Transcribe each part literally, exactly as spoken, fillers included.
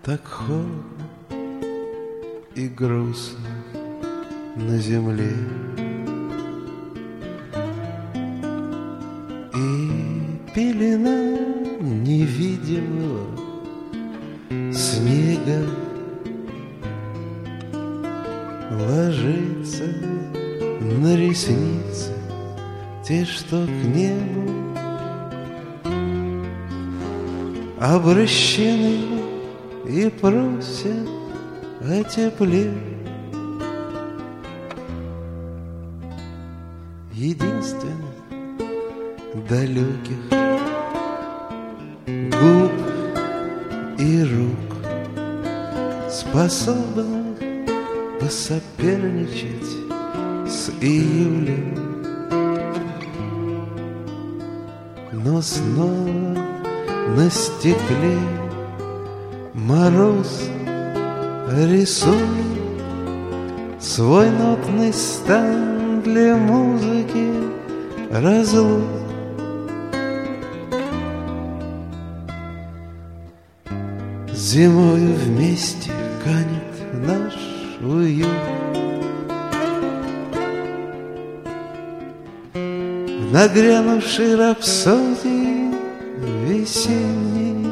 Так холодно и грустно на земле, и пелена невидимого снега ложится на ресницы, те, что к небу обращены и просят о тепле. Единственных далеких губ и рук, способных посоперничать с июлем. Но снова на стекле мороз рисует свой нотный стан для музыки разлук. Зимою вместе канет наш уют. В нагрянувшей рапсодии весенней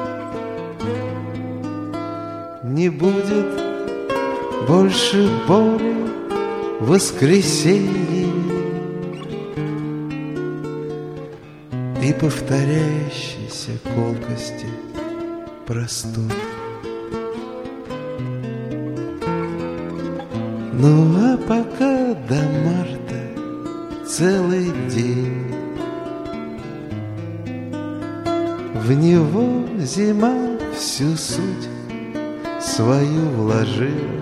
не будет больше боли в воскресенье и повторяющейся колкости простой. Ну а пока до марта целый день, в него зима всю суть свою вложила,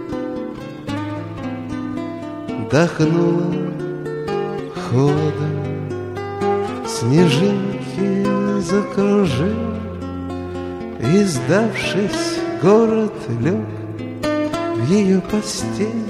дохнула холодом, снежинки закружила, и, сдавшись, город лег в ее постель.